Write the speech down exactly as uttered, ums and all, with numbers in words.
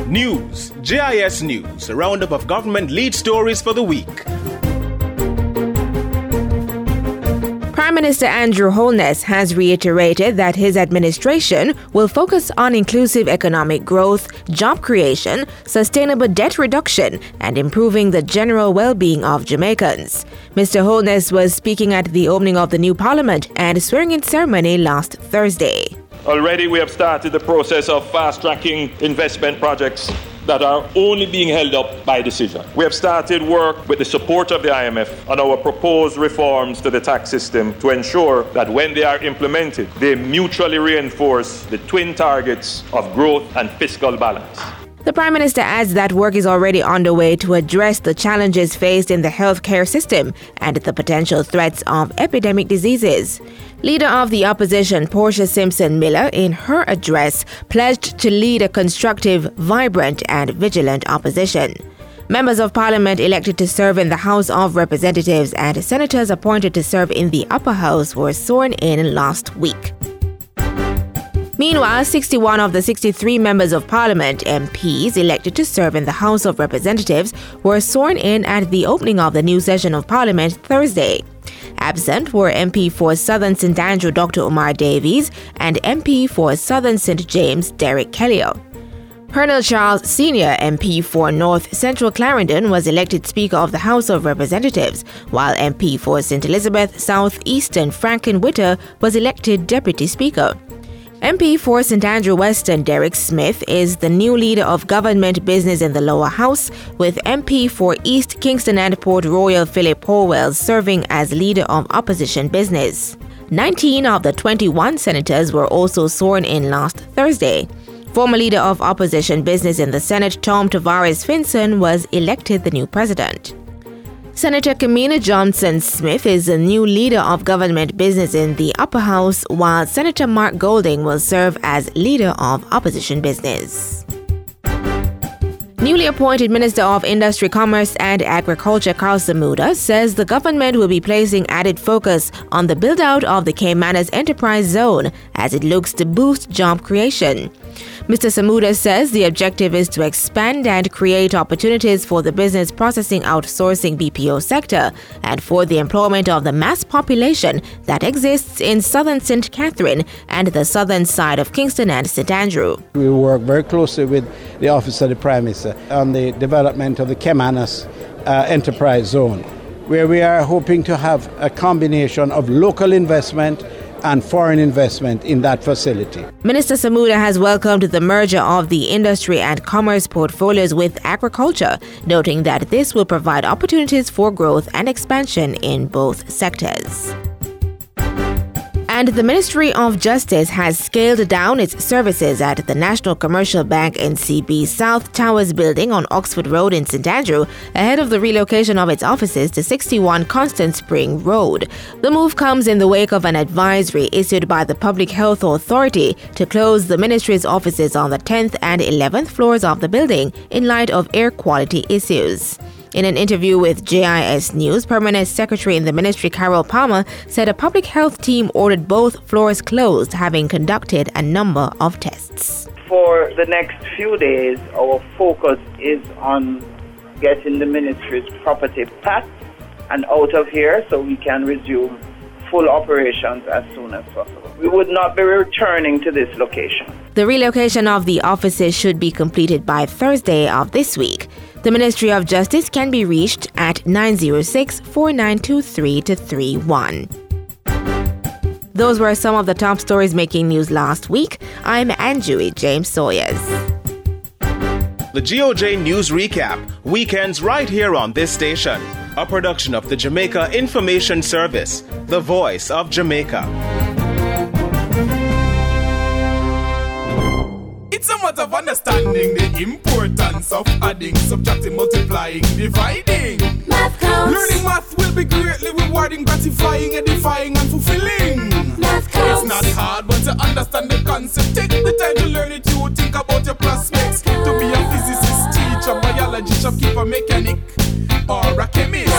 News, J I S News, a roundup of government lead stories for the week. Prime Minister Andrew Holness has reiterated that his administration will focus on inclusive economic growth, job creation, sustainable debt reduction, and improving the general well-being of Jamaicans. Mister Holness was speaking at the opening of the new parliament and swearing-in ceremony last Thursday. Already we have started the process of fast-tracking investment projects that are only being held up by decision. We have started work with the support of the I M F on our proposed reforms to the tax system to ensure that when they are implemented, they mutually reinforce the twin targets of growth and fiscal balance. The Prime Minister adds that work is already underway to address the challenges faced in the healthcare system and the potential threats of epidemic diseases. Leader of the opposition, Portia Simpson Miller, in her address, pledged to lead a constructive, vibrant, and vigilant opposition. Members of Parliament elected to serve in the House of Representatives and senators appointed to serve in the Upper House were sworn in last week. Meanwhile, sixty-one of the sixty-three members of Parliament, M Ps, elected to serve in the House of Representatives were sworn in at the opening of the new session of Parliament Thursday. Absent were M P for Southern Saint Andrew Doctor Omar Davies and M P for Southern Saint James Derek Kelly. Colonel Charles Senior, M P for North Central Clarendon, was elected Speaker of the House of Representatives, while M P for Saint Elizabeth South Eastern Franklin Witter was elected Deputy Speaker. M P for Saint Andrew Western Derek Smith is the new leader of government business in the lower house, with M P for East Kingston and Port Royal Philip Howell serving as leader of opposition business. nineteen of the twenty-one senators were also sworn in last Thursday. Former leader of opposition business in the Senate, Tom Tavares Finson, was elected the new president. Senator Kamina Johnson-Smith is the new leader of government business in the Upper House, while Senator Mark Golding will serve as leader of opposition business. Newly appointed Minister of Industry, Commerce and Agriculture Karl Samuda says the government will be placing added focus on the build-out of the Caymanas Enterprise Zone as it looks to boost job creation. Mister Samuda says the objective is to expand and create opportunities for the business processing outsourcing B P O sector and for the employment of the mass population that exists in southern Saint Catherine and the southern side of Kingston and Saint Andrew. We work very closely with the Office of the Prime Minister on the development of the Caymanas uh, Enterprise Zone, where we are hoping to have a combination of local investment and foreign investment in that facility. Minister Samuda has welcomed the merger of the industry and commerce portfolios with agriculture, noting that this will provide opportunities for growth and expansion in both sectors. And the Ministry of Justice has scaled down its services at the National Commercial Bank N C B South Towers building on Oxford Road in Saint Andrew ahead of the relocation of its offices to sixty-one Constant Spring Road. The move comes in the wake of an advisory issued by the Public Health Authority to close the ministry's offices on the tenth and eleventh floors of the building in light of air quality issues. In an interview with J I S News, Permanent Secretary in the Ministry Carol Palmer said a public health team ordered both floors closed, having conducted a number of tests. For the next few days, our focus is on getting the ministry's property packed and out of here so we can resume full operations as soon as possible. We would not be returning to this location. The relocation of the offices should be completed by Thursday of this week. The Ministry of Justice can be reached at nine oh six, four nine two three, two three one. Those were some of the top stories making news last week. I'm Anjui James Sawyers. The G O J News Recap, weekends right here on this station. A production of the Jamaica Information Service, the voice of Jamaica. It's a matter of understanding the importance of adding, subtracting, multiplying, dividing. Math counts. Learning math will be greatly rewarding, gratifying, edifying, and fulfilling. Math counts. It's not hard, but to understand the concept, take the time to learn it. You think about your prospects. To be a physicist, teacher, biology, shopkeeper, mechanic, or a chemist.